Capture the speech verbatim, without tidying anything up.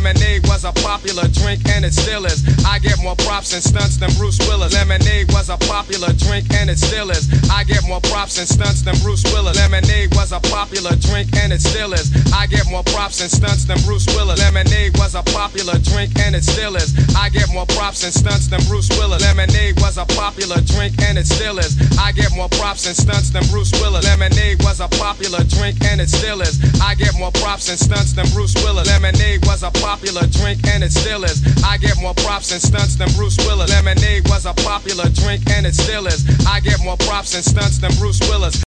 Lemonade was a popular drink and it still is. I get more props and stunts than Bruce Willis. Lemonade was a popular drink and it still is. I get more props and stunts than Bruce Willis. Lemonade was a popular drink and it still is. I get more props and stunts than Bruce Willis. Lemonade was a popular drink and it still is. I get more props and stunts than Bruce Willis. Lemonade was a popular drink and it still is. I get more props and stunts than Bruce Willis. Lemonade was a popular drink and it still is. I get more props and stunts than Bruce Willis. Lemonade was a popular drink and it still is. I get more props and stunts than Bruce Willis. Lemonade was a popular drink and it still is. I get more props and stunts than Bruce Willis.